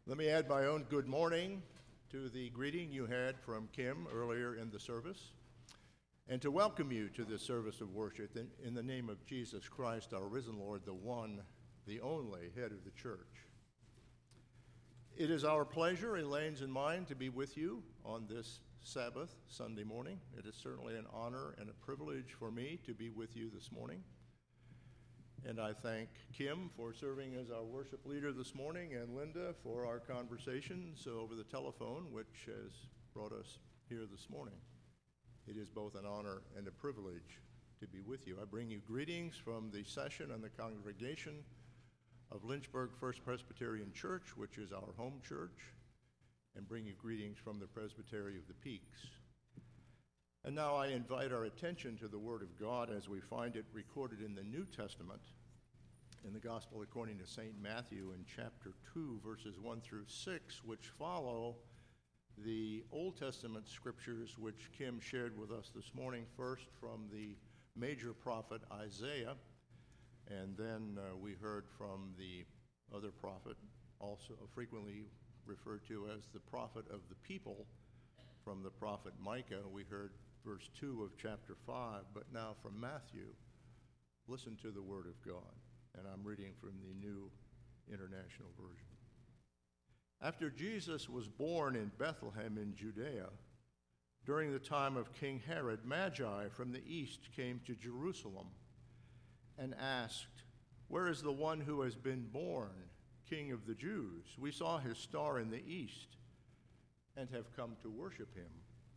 Let me add my own good morning to the greeting you had from Kim earlier in the service, and to welcome you to this service of worship in the name of Jesus Christ, our risen Lord, the one, the only head of the church. It is our pleasure, Elaine's and mine, to be with you on this Sabbath Sunday morning. It is certainly an honor and a privilege for me to be with you this morning. And I thank Kim for serving as our worship leader this morning, and Linda for our conversations over the telephone, which has brought us here this morning. It is both an honor and a privilege to be with you. I bring you greetings from the session and the congregation of Lynchburg First Presbyterian Church, which is our home church, and bring you greetings from the Presbytery of the Peaks. And now I invite our attention to the Word of God as we find it recorded in the New Testament, in the Gospel according to St. Matthew in chapter 2, verses 1 through 6, which follow the Old Testament scriptures which Kim shared with us this morning, first from the major prophet Isaiah, and then we heard from the other prophet, also frequently referred to as the prophet of the people, from the prophet Micah. We heard verse 2 of chapter 5, but now from Matthew, listen to the word of God. And I'm reading from the New International Version. After Jesus was born in Bethlehem in Judea, during the time of King Herod, Magi from the east came to Jerusalem and asked, "Where is the one who has been born, King of the Jews? We saw his star in the east and have come to worship him."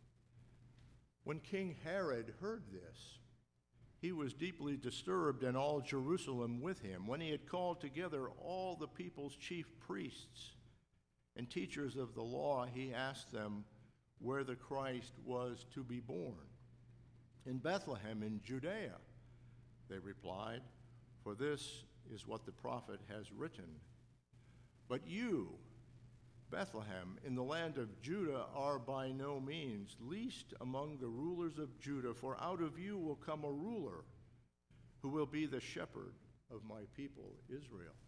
When King Herod heard this, he was deeply disturbed, and all Jerusalem with him. When he had called together all the people's chief priests and teachers of the law, he asked them where the Christ was to be born. "In Bethlehem in Judea," they replied, "for this is what the prophet has written. But you, Bethlehem, in the land of Judah, are by no means least among the rulers of Judah, for out of you will come a ruler who will be the shepherd of my people Israel."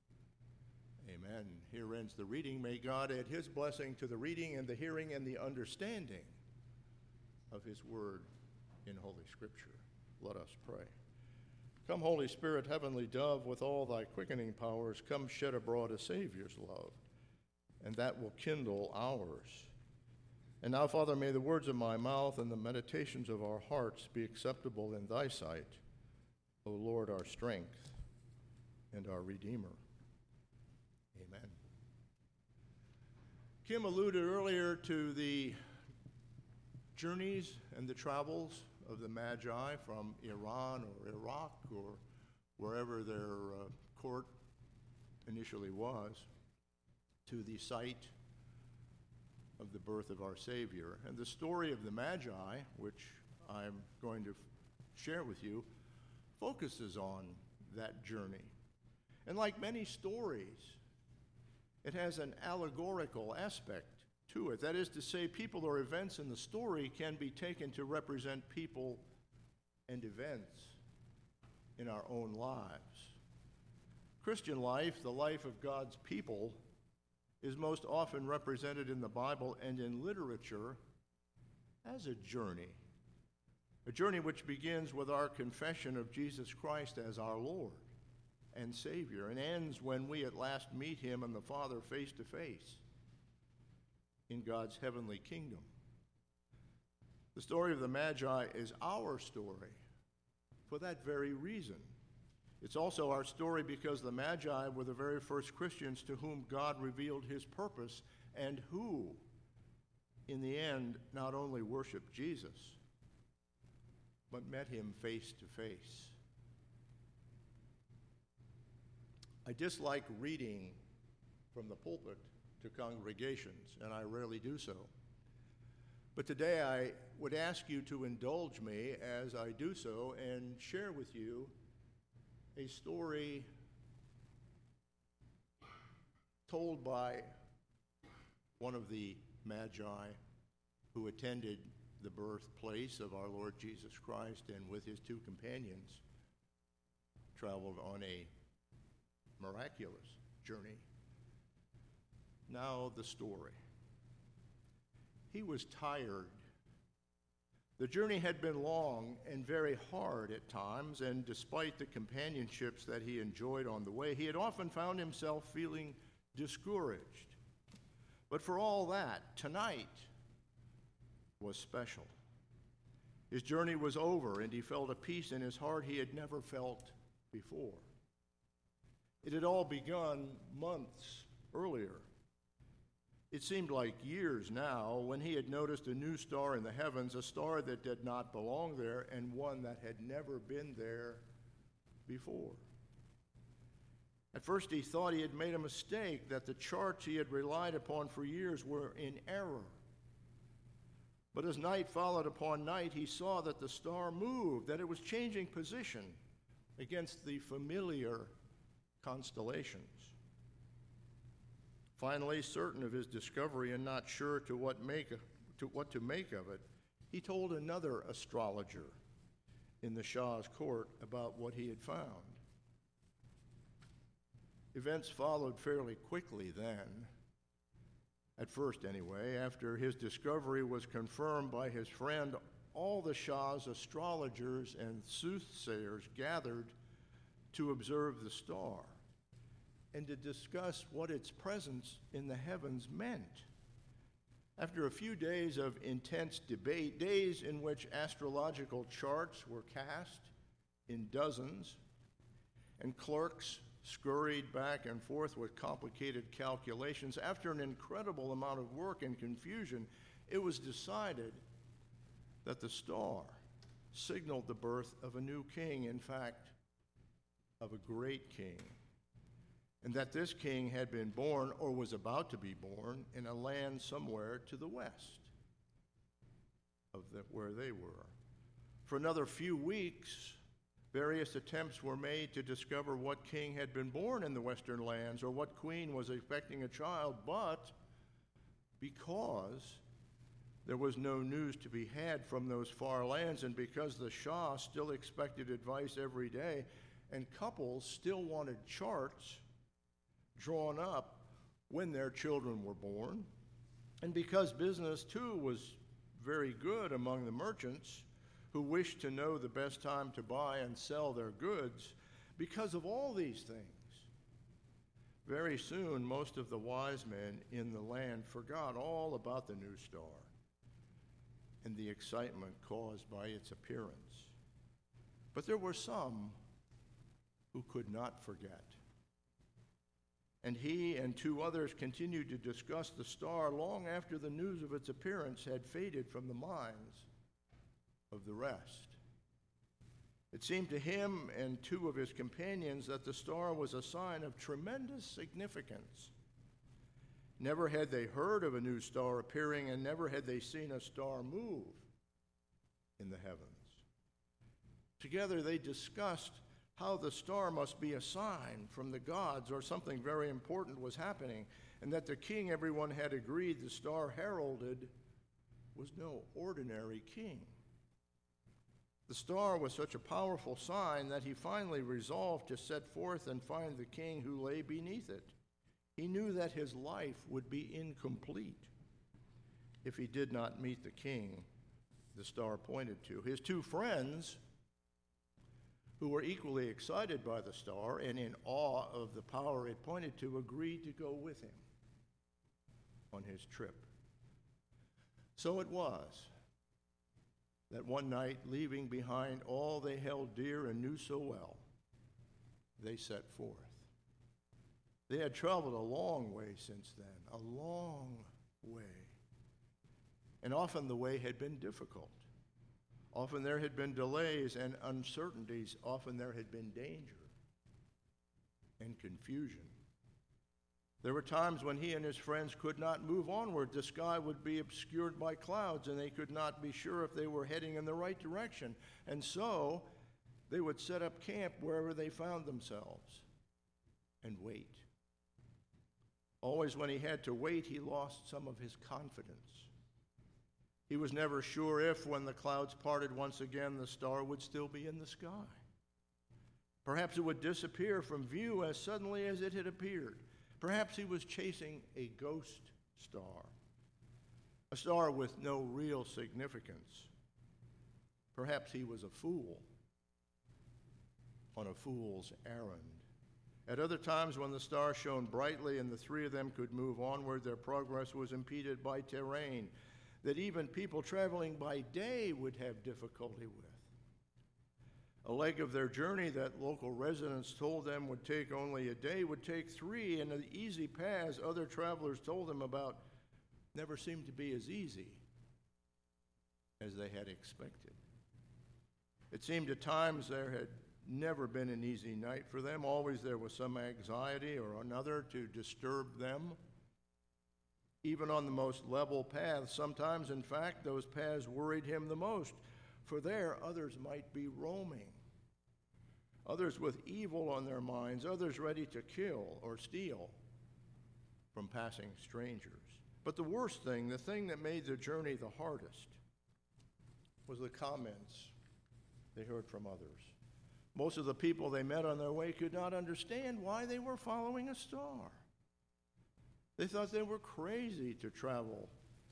Amen. Here ends the reading. May God add his blessing to the reading and the hearing and the understanding of his word in Holy Scripture. Let us pray. Come, Holy Spirit, heavenly dove, with all thy quickening powers, come shed abroad a Savior's love, and that will kindle ours. And now, Father, may the words of my mouth and the meditations of our hearts be acceptable in thy sight, O Lord, our strength and our Redeemer. Amen. Kim alluded earlier to the journeys and the travels of the Magi from Iran or Iraq or wherever their court initially was, to the site of the birth of our Savior. And the story of the Magi, which I'm going to share with you, focuses on that journey. And like many stories, it has an allegorical aspect to it. That is to say, people or events in the story can be taken to represent people and events in our own lives. Christian life, the life of God's people, is most often represented in the Bible and in literature as a journey which begins with our confession of Jesus Christ as our Lord and Savior, and ends when we at last meet him and the Father face to face in God's heavenly kingdom. The story of the Magi is our story for that very reason. It's also our story because the Magi were the very first Christians to whom God revealed his purpose, and who, in the end, not only worshiped Jesus, but met him face to face. I dislike reading from the pulpit to congregations, and I rarely do so. But today I would ask you to indulge me as I do so and share with you a story told by one of the Magi who attended the birthplace of our Lord Jesus Christ, and with his two companions traveled on a miraculous journey Now the story. He was tired. The journey had been long and very hard at times, and despite the companionships that he enjoyed on the way, he had often found himself feeling discouraged. But for all that, tonight was special. His journey was over, and he felt a peace in his heart he had never felt before. It had all begun months earlier. It seemed like years now when he had noticed a new star in the heavens, a star that did not belong there, and one that had never been there before. At first he thought he had made a mistake, that the charts he had relied upon for years were in error. But as night followed upon night, he saw that the star moved, that it was changing position against the familiar constellations. Finally, certain of his discovery and not sure what to make of it, he told another astrologer in the Shah's court about what he had found. Events followed fairly quickly then. At first, anyway, after his discovery was confirmed by his friend, all the Shah's astrologers and soothsayers gathered to observe the star and to discuss what its presence in the heavens meant. After a few days of intense debate, days in which astrological charts were cast in dozens, and clerks scurried back and forth with complicated calculations, after an incredible amount of work and confusion, it was decided that the star signaled the birth of a new king, in fact, of a great king, and that this king had been born or was about to be born in a land somewhere to the west of where they were. For another few weeks, various attempts were made to discover what king had been born in the western lands or what queen was expecting a child, but because there was no news to be had from those far lands, and because the Shah still expected advice every day, and couples still wanted charts drawn up when their children were born, and because business too was very good among the merchants who wished to know the best time to buy and sell their goods, because of all these things, very soon most of the wise men in the land forgot all about the new star and the excitement caused by its appearance. But there were some who could not forget. And he and two others continued to discuss the star long after the news of its appearance had faded from the minds of the rest. It seemed to him and two of his companions that the star was a sign of tremendous significance. Never had they heard of a new star appearing, and never had they seen a star move in the heavens. Together they discussed how the star must be a sign from the gods, or something very important was happening, and that the king everyone had agreed the star heralded was no ordinary king. The star was such a powerful sign that he finally resolved to set forth and find the king who lay beneath it. He knew that his life would be incomplete if he did not meet the king the star pointed to. His two friends, who were equally excited by the star and in awe of the power it pointed to, agreed to go with him on his trip. So it was that one night, leaving behind all they held dear and knew so well, they set forth. They had traveled a long way since then, a long way. And often the way had been difficult. Often there had been delays and uncertainties. Often there had been danger and confusion. There were times when he and his friends could not move onward. The sky would be obscured by clouds, and they could not be sure if they were heading in the right direction. And so they would set up camp wherever they found themselves and wait. Always when he had to wait, he lost some of his confidence. He was never sure if, when the clouds parted once again, the star would still be in the sky. Perhaps it would disappear from view as suddenly as it had appeared. Perhaps he was chasing a ghost star, a star with no real significance. Perhaps he was a fool on a fool's errand. At other times, when the star shone brightly and the three of them could move onward, their progress was impeded by terrain that even people traveling by day would have difficulty with. A leg of their journey that local residents told them would take only a day would take 3, and the easy paths other travelers told them about never seemed to be as easy as they had expected. It seemed at times there had never been an easy night for them. Always there was some anxiety or another to disturb them. Even on the most level paths, sometimes, in fact, those paths worried him the most, for there others might be roaming, others with evil on their minds, others ready to kill or steal from passing strangers. But the worst thing, the thing that made the journey the hardest, was the comments they heard from others. Most of the people they met on their way could not understand why they were following a star. They thought they were crazy to travel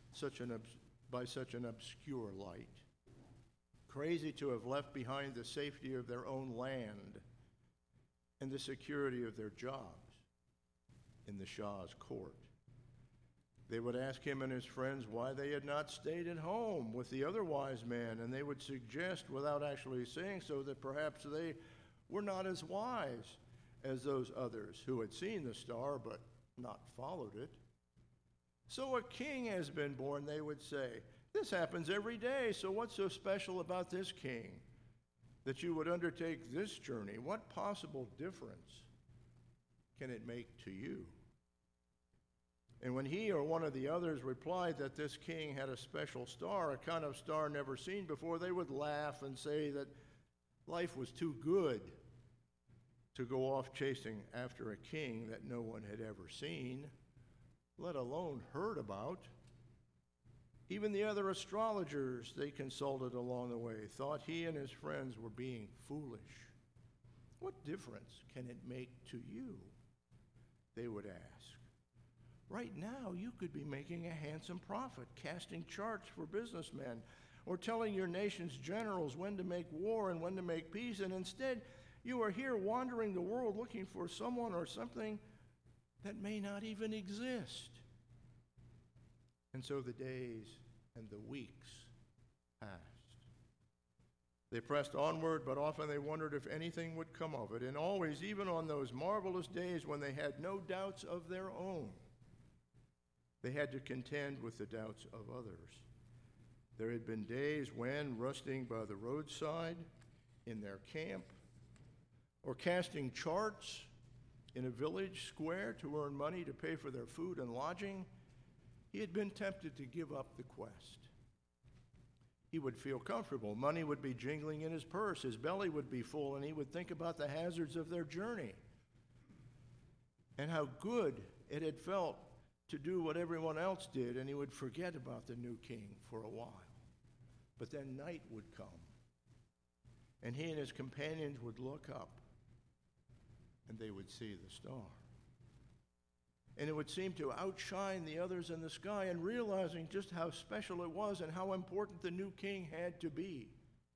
by such an obscure light, crazy to have left behind the safety of their own land and the security of their jobs in the Shah's court. They would ask him and his friends why they had not stayed at home with the other wise men, and they would suggest, without actually saying so, that perhaps they were not as wise as those others who had seen the star but not followed it. So a king has been born, they would say. This happens every day, so what's so special about this king that you would undertake this journey? What possible difference can it make to you? And when he or one of the others replied that this king had a special star, a kind of star never seen before, they would laugh and say that life was too good to go off chasing after a king that no one had ever seen, let alone heard about. Even the other astrologers they consulted along the way thought he and his friends were being foolish. What difference can it make to you? They would ask. Right now, you could be making a handsome profit, casting charts for businessmen, or telling your nation's generals when to make war and when to make peace, and instead, you are here wandering the world looking for someone or something that may not even exist. And so the days and the weeks passed. They pressed onward, but often they wondered if anything would come of it. And always, even on those marvelous days when they had no doubts of their own, they had to contend with the doubts of others. There had been days when, resting by the roadside, in their camp, or casting charts in a village square to earn money to pay for their food and lodging, he had been tempted to give up the quest. He would feel comfortable. Money would be jingling in his purse. His belly would be full, and he would think about the hazards of their journey and how good it had felt to do what everyone else did, and he would forget about the new king for a while. But then night would come, and he and his companions would look up, and they would see the star. And it would seem to outshine the others in the sky, and realizing just how special it was and how important the new king had to be,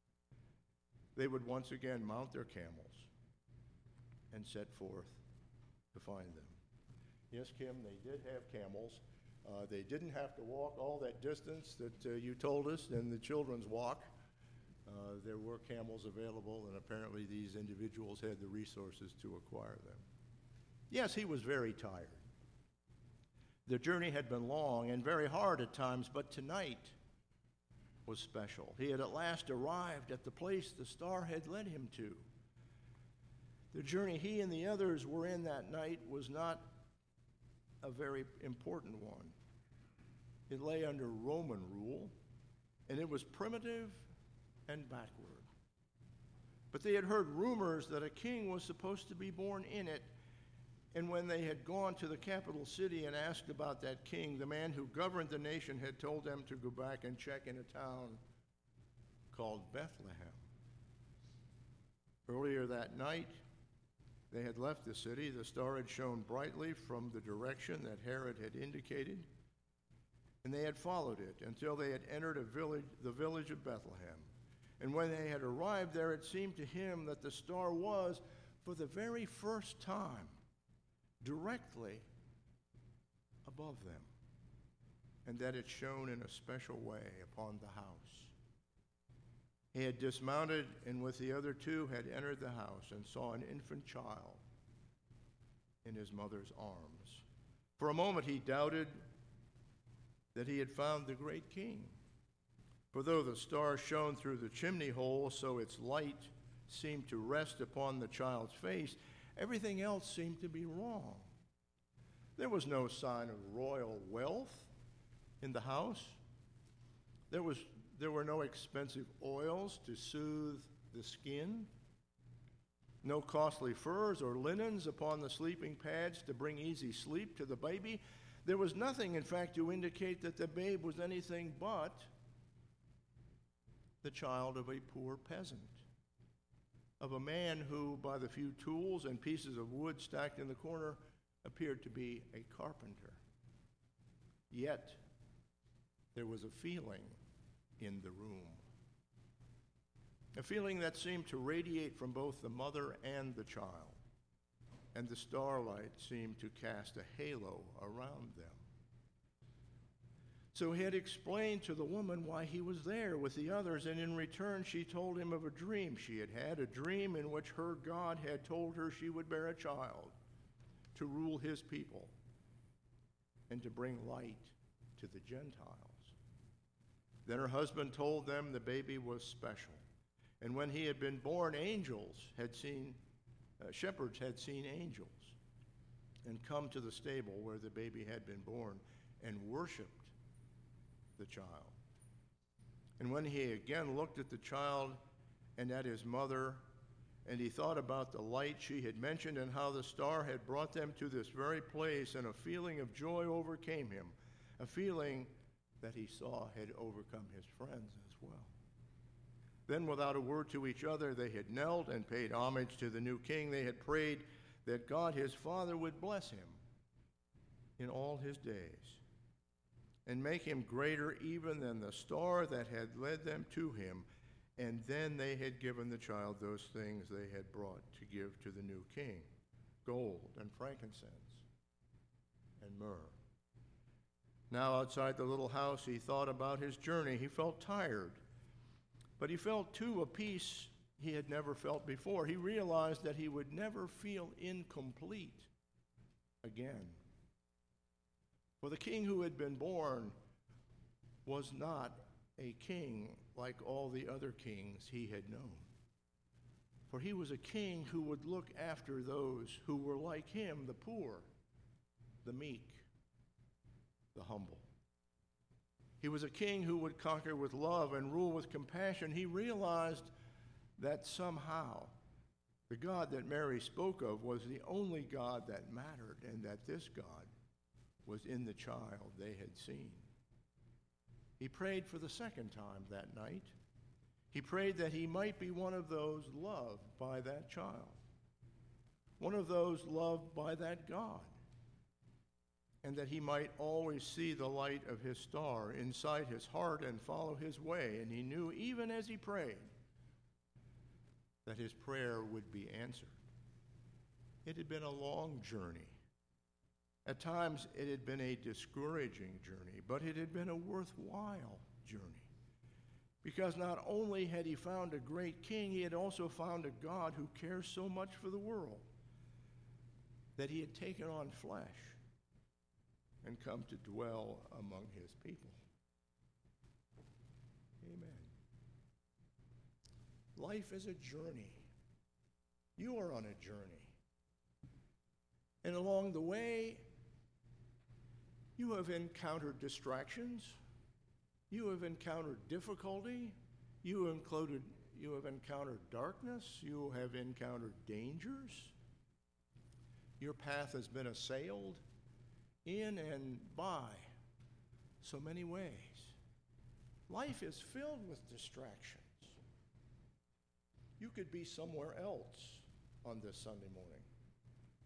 they would once again mount their camels and set forth to find them. Yes, Kim, they did have camels. They didn't have to walk all that distance that you told us in the children's walk. There were camels available, and apparently these individuals had the resources to acquire them. Yes, he was very tired. The journey had been long and very hard at times, but tonight was special. He had at last arrived at the place the star had led him to. The journey he and the others were in that night was not a very important one. It lay under Roman rule, and it was primitive and backward. But they had heard rumors that a king was supposed to be born in it, and when they had gone to the capital city and asked about that king, the man who governed the nation had told them to go back and check in a town called Bethlehem. Earlier that night, They had left the city. The star had shone brightly from the direction that Herod had indicated, and they had followed it until they had entered the village of Bethlehem. And when they had arrived there, it seemed to him that the star was, for the very first time, directly above them, and that it shone in a special way upon the house. He had dismounted, and with the other two had entered the house, and saw an infant child in his mother's arms. For a moment he doubted that he had found the great king. For though the star shone through the chimney hole, so its light seemed to rest upon the child's face, everything else seemed to be wrong. There was no sign of royal wealth in the house. There were no expensive oils to soothe the skin, no costly furs or linens upon the sleeping pads to bring easy sleep to the baby. There was nothing, in fact, to indicate that the babe was anything but the child of a poor peasant, of a man who, by the few tools and pieces of wood stacked in the corner, appeared to be a carpenter. Yet, there was a feeling in the room, a feeling that seemed to radiate from both the mother and the child, and the starlight seemed to cast a halo around them. So he had explained to the woman why he was there with the others, and in return she told him of a dream she had had, a dream in which her God had told her she would bear a child to rule his people and to bring light to the Gentiles. Then her husband told them the baby was special, and when he had been born, shepherds had seen angels and come to the stable where the baby had been born and worshiped the child. And when he again looked at the child and at his mother, and he thought about the light she had mentioned and how the star had brought them to this very place, and a feeling of joy overcame him, a feeling that he saw had overcome his friends as well. Then, without a word to each other, they had knelt and paid homage to the new king. They had prayed that God his Father would bless him in all his days and make him greater even than the star that had led them to him. And then they had given the child those things they had brought to give to the new king: gold and frankincense and myrrh. Now, outside the little house, he thought about his journey. He felt tired, but he felt, too, a peace he had never felt before. He realized that he would never feel incomplete again. For the king who had been born was not a king like all the other kings he had known. For he was a king who would look after those who were like him, the poor, the meek, the humble. He was a king who would conquer with love and rule with compassion. He realized that somehow the God that Mary spoke of was the only God that mattered, and that this God was in the child they had seen. He prayed for the second time that night. He prayed that he might be one of those loved by that child, one of those loved by that God, and that he might always see the light of his star inside his heart and follow his way. And he knew, even as he prayed, that his prayer would be answered. It had been a long journey. At times, it had been a discouraging journey, but it had been a worthwhile journey. Because not only had he found a great king, he had also found a God who cares so much for the world that he had taken on flesh and come to dwell among his people. Amen. Life is a journey. You are on a journey. And along the way, you have encountered distractions. You have encountered difficulty. You have encountered darkness. You have encountered dangers. Your path has been assailed in and by so many ways. Life is filled with distractions. You could be somewhere else on this Sunday morning.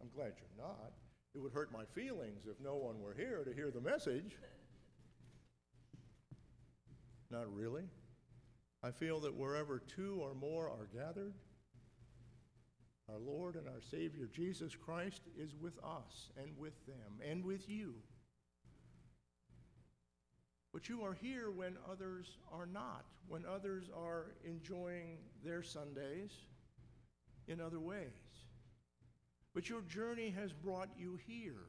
I'm glad you're not. It would hurt my feelings if no one were here to hear the message. Not really. I feel that wherever two or more are gathered, our Lord and our Savior Jesus Christ is with us and with them and with you. But you are here when others are not, when others are enjoying their Sundays in other ways. But your journey has brought you here.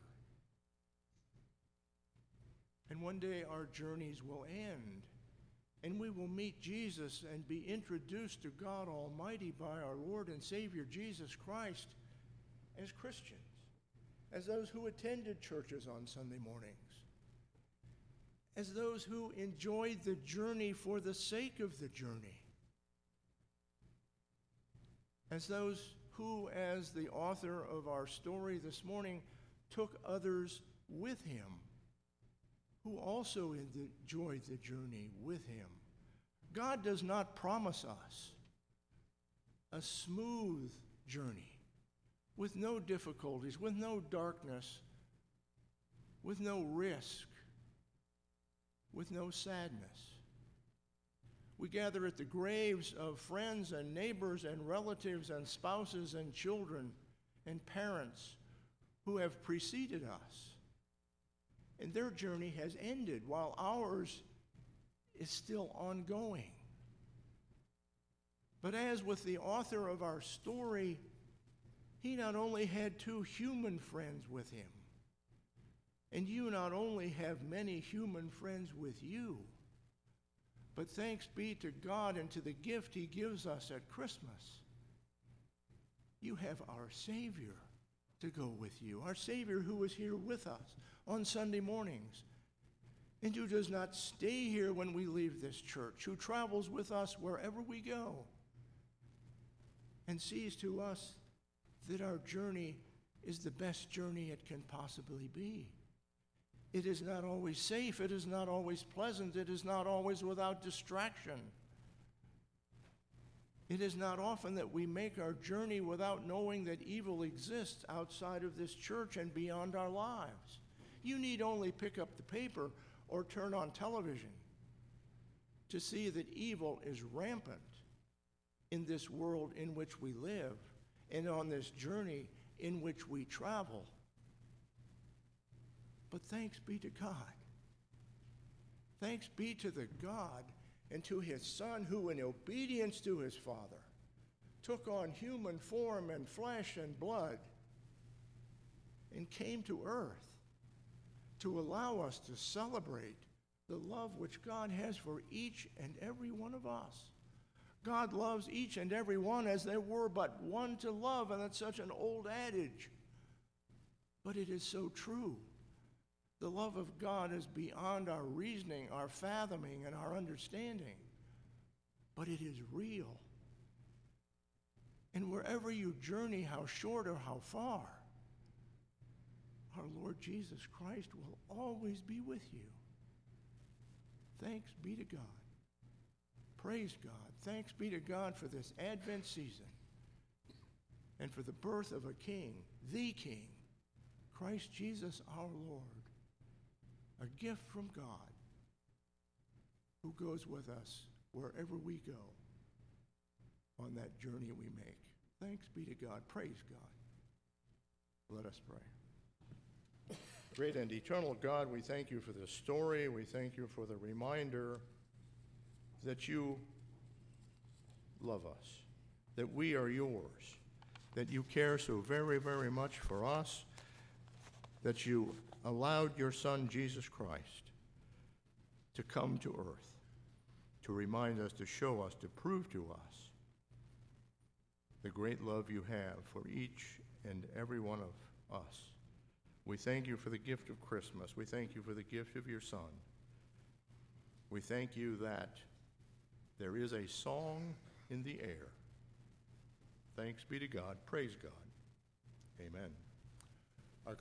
And one day our journeys will end, and we will meet Jesus and be introduced to God Almighty by our Lord and Savior Jesus Christ as Christians, as those who attended churches on Sunday mornings, as those who enjoyed the journey for the sake of the journey, as those who, as the author of our story this morning, took others with him, who also enjoyed the journey with him. God does not promise us a smooth journey with no difficulties, with no darkness, with no risk, with no sadness. We gather at the graves of friends and neighbors and relatives and spouses and children and parents who have preceded us. And their journey has ended while ours is still ongoing. But as with the author of our story, he not only had two human friends with him, and you not only have many human friends with you, but thanks be to God and to the gift he gives us at Christmas, you have our Savior to go with you, our Savior who is here with us on Sunday mornings, and who does not stay here when we leave this church, who travels with us wherever we go, and sees to us that our journey is the best journey it can possibly be. It is not always safe, it is not always pleasant, it is not always without distraction. It is not often that we make our journey without knowing that evil exists outside of this church and beyond our lives. You need only pick up the paper or turn on television to see that evil is rampant in this world in which we live and on this journey in which we travel. But thanks be to God. Thanks be to the God and to his Son who, in obedience to his Father, took on human form and flesh and blood and came to earth to allow us to celebrate the love which God has for each and every one of us. God loves each and every one as there were but one to love, and that's such an old adage. But it is so true. The love of God is beyond our reasoning, our fathoming, and our understanding. But it is real. And wherever you journey, how short or how far, our Lord Jesus Christ will always be with you. Thanks be to God. Praise God. Thanks be to God for this Advent season and for the birth of a King, the King, Christ Jesus our Lord. A gift from God who goes with us wherever we go on that journey we make. Thanks be to God. Praise God. Let us pray. Great and eternal God, we thank you for this story. We thank you for the reminder that you love us, that we are yours, that you care so very, very much for us, that you allowed your Son, Jesus Christ, to come to earth, to remind us, to show us, to prove to us the great love you have for each and every one of us. We thank you for the gift of Christmas. We thank you for the gift of your Son. We thank you that there is a song in the air. Thanks be to God. Praise God. Amen.